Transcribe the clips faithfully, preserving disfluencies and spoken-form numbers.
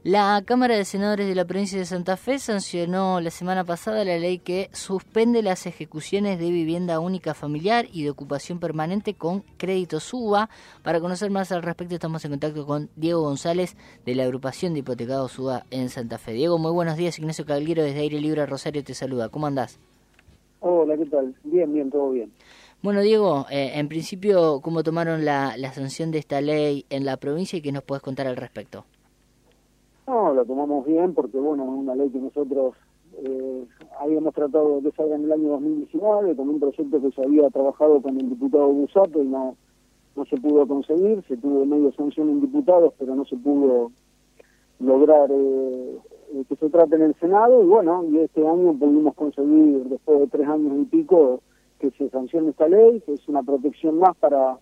La Cámara de Senadores de la provincia de Santa Fe sancionó la semana pasada la ley que suspende las ejecuciones de vivienda única familiar y de ocupación permanente con crédito SUBA. Para conocer más al respecto estamos en contacto con Diego González de la agrupación de hipotecados SUBA en Santa Fe. Diego, muy buenos días. Ignacio Cagliero desde Aire Libre Rosario te saluda. ¿Cómo andás? Hola, ¿qué tal? Bien, bien, todo bien. Bueno, Diego, eh, en principio, ¿cómo tomaron la, la sanción de esta ley en la provincia y qué nos puedes contar al respecto? No, la tomamos bien porque, bueno, es una ley que nosotros eh, habíamos tratado de que salga en el año dos mil diecinueve con un proyecto que se había trabajado con el diputado Busato y no, no se pudo conseguir. Se tuvo medio sanción en diputados, pero no se pudo lograr eh, que se trate en el Senado. Y bueno, y este año pudimos conseguir, después de tres años y pico, que se sancione esta ley, que es una protección más para...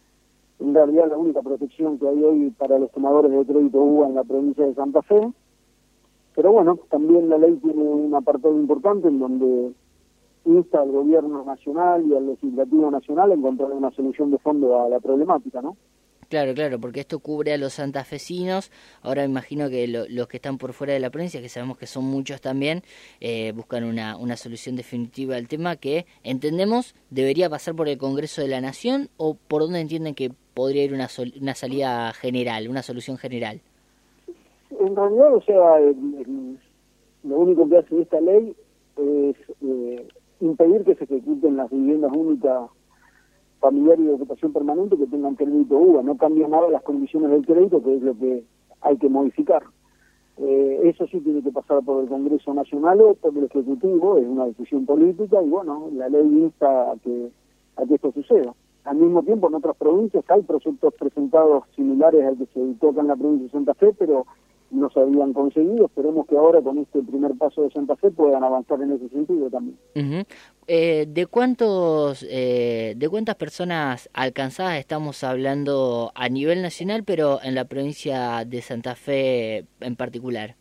En realidad la única protección que hay hoy para los tomadores de crédito U B A en la provincia de Santa Fe. Pero bueno, también la ley tiene un apartado importante en donde insta al gobierno nacional y al legislativo nacional a encontrar una solución de fondo a la problemática, ¿no? Claro, claro, porque esto cubre a los santafesinos. Ahora me imagino que lo, los que están por fuera de la provincia, que sabemos que son muchos también, eh, buscan una, una solución definitiva al tema que entendemos debería pasar por el Congreso de la Nación, o por dónde entienden que podría ir una, sol, una salida general, una solución general. En realidad, o sea, el, el, lo único que hace esta ley es eh, impedir que se ejecuten las viviendas únicas familiar y de ocupación permanente que tengan crédito U B A. No cambia nada las condiciones del crédito, que es lo que hay que modificar. Eh, eso sí tiene que pasar por el Congreso Nacional o por el Ejecutivo, es una decisión política y bueno, la ley insta a que, a que esto suceda. Al mismo tiempo, en otras provincias hay proyectos presentados similares al que se toca en la provincia de Santa Fe, pero no se habían conseguido. Esperemos que ahora con este primer paso de Santa Fe puedan avanzar en ese sentido también. Uh-huh. Eh, ¿de cuántos, eh, de cuántas personas alcanzadas estamos hablando a nivel nacional, pero en la provincia de Santa Fe en particular?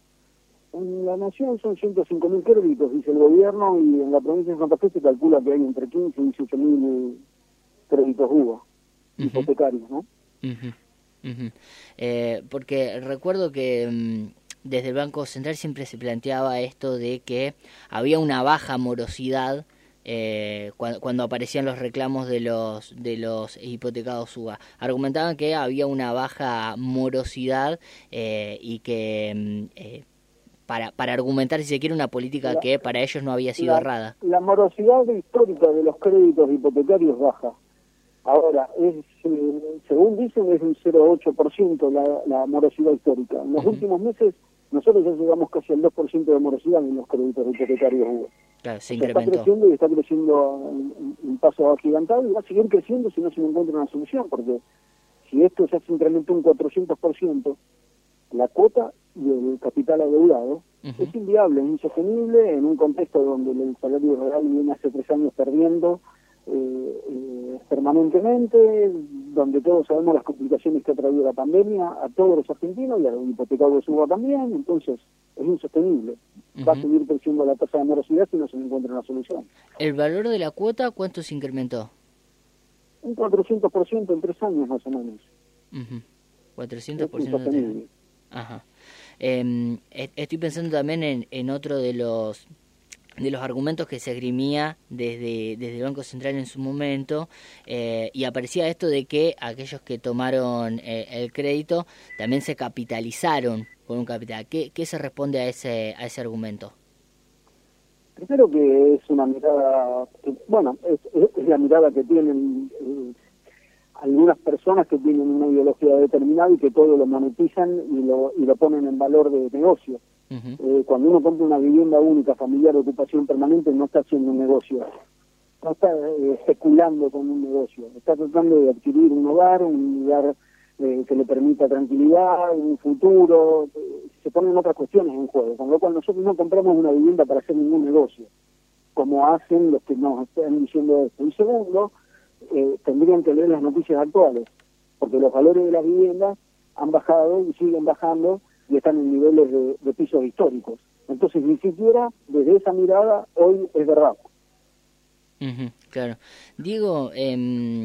En la nación son ciento cinco mil créditos, dice el gobierno, y en la provincia de Santa Fe se calcula que hay entre quince y dieciocho mil créditos U B A, uh-huh, hipotecarios, ¿no? Uh-huh. Uh-huh. Eh, porque recuerdo que um, desde el Banco Central siempre se planteaba esto de que había una baja morosidad eh, cuando, cuando aparecían los reclamos de los de los hipotecados U B A. Argumentaban que había una baja morosidad eh, y que eh, para para argumentar, si se quiere, una política la, que para ellos no había sido la, errada. La morosidad histórica de los créditos hipotecarios baja. Ahora, es, según dicen, es un cero coma ocho por ciento la, la morosidad histórica. En los uh-huh. últimos meses, nosotros ya llegamos casi al dos por ciento de morosidad en los créditos hipotecarios U B A. Claro, se o sea, incrementó. Está creciendo y está creciendo en, en paso agigantado y va a seguir creciendo si no se encuentra una solución, porque si esto ya se incrementó un cuatrocientos por ciento, la cuota y el capital adeudado uh-huh. es inviable, es insostenible en un contexto donde el salario real viene hace tres años perdiendo Eh, eh, permanentemente, donde todos sabemos las complicaciones que ha traído la pandemia a todos los argentinos y a los hipotecados de U B A también. Entonces es insostenible. Uh-huh. Va a seguir creciendo la tasa de morosidad si no se encuentra una solución. ¿El valor de la cuota cuánto se incrementó? Un cuatrocientos por ciento en tres años más o menos. Uh-huh. cuatrocientos por ciento. Es insostenible. Ajá. Eh, estoy pensando también en, en otro de los de los argumentos que se esgrimía desde, desde el Banco Central en su momento, eh, y aparecía esto de que aquellos que tomaron eh, el crédito también se capitalizaron con un capital. ¿Qué, qué se responde a ese a ese argumento? Primero que es una mirada, que, bueno, es, es la mirada que tienen eh, algunas personas que tienen una ideología determinada y que todo lo monetizan y lo, y lo ponen en valor de negocio. Uh-huh. Eh, cuando uno compra una vivienda única, familiar, ocupación permanente, no está haciendo un negocio, no está eh, especulando con un negocio, está tratando de adquirir un hogar, un lugar eh, que le permita tranquilidad, un futuro, eh, se ponen otras cuestiones en juego, con lo cual nosotros no compramos una vivienda para hacer ningún negocio, como hacen los que nos están diciendo esto. Y segundo, eh, tendrían que leer las noticias actuales, porque los valores de las viviendas han bajado y siguen bajando, y están en niveles de, de pisos históricos. Entonces, ni siquiera desde esa mirada hoy es verdad. Uh-huh, claro. Diego, eh,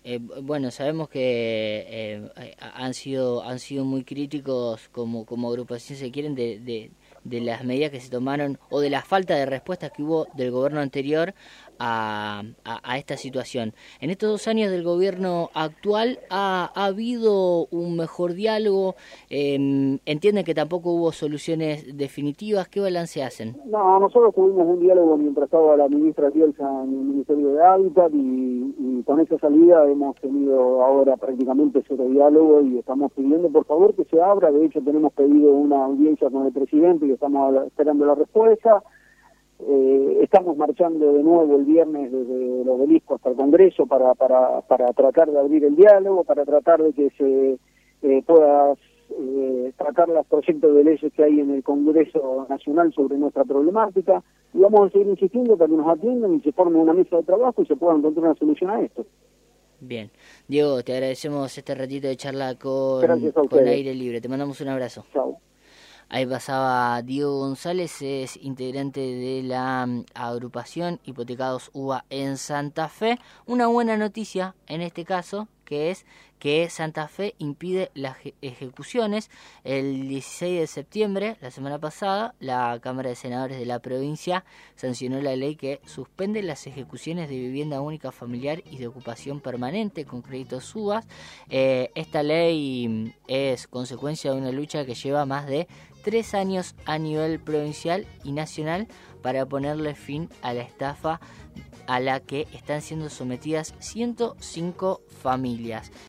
Eh, bueno, sabemos que eh, han sido han sido muy críticos como como agrupación, se quieren, de, de, de las medidas que se tomaron o de la falta de respuestas que hubo del gobierno anterior a, a, a esta situación. En estos dos años del gobierno actual ha, ha habido un mejor diálogo, eh, entienden que tampoco hubo soluciones definitivas. ¿Qué balance hacen? No, nosotros tuvimos un diálogo mientras estaba la ministra Bielsa en el Ministerio de Hábitat y, y con esa salida hemos tenido ahora prácticamente cero diálogo y estamos pidiendo por favor que se abra. De hecho tenemos pedido una audiencia con el presidente y estamos esperando la respuesta. Eh, estamos marchando de nuevo el viernes desde el Obelisco hasta el Congreso para, para, para tratar de abrir el diálogo, para tratar de que se eh, pueda eh, tratar los proyectos de leyes que hay en el Congreso Nacional sobre nuestra problemática, y vamos a seguir insistiendo para que nos atiendan y se forme una mesa de trabajo y se pueda encontrar una solución a esto. Bien. Diego, te agradecemos este ratito de charla con, con Aire Libre. Te mandamos un abrazo. Chao. Ahí pasaba Diego González, es integrante de la agrupación Hipotecados U B A en Santa Fe. Una buena noticia en este caso, que es que Santa Fe impide las ejecuciones. El dieciséis de septiembre, la semana pasada, la Cámara de Senadores de la provincia sancionó la ley que suspende las ejecuciones de vivienda única familiar y de ocupación permanente con créditos U B A. Eh, esta ley es consecuencia de una lucha que lleva más de tres años a nivel provincial y nacional para ponerle fin a la estafa a la que están siendo sometidas ciento cinco familias.